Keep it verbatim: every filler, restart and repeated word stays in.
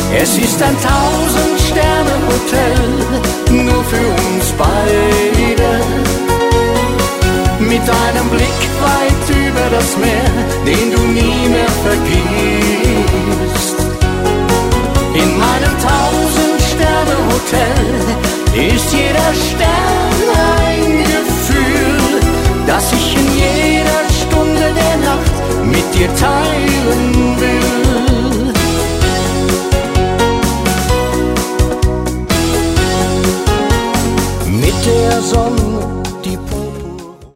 Es ist ein Tausend-Sterne-Hotel, nur für uns beide. Mit einem Blick weit über das Meer, den du nie mehr vergisst. In meinem Tausend-Sterne-Hotel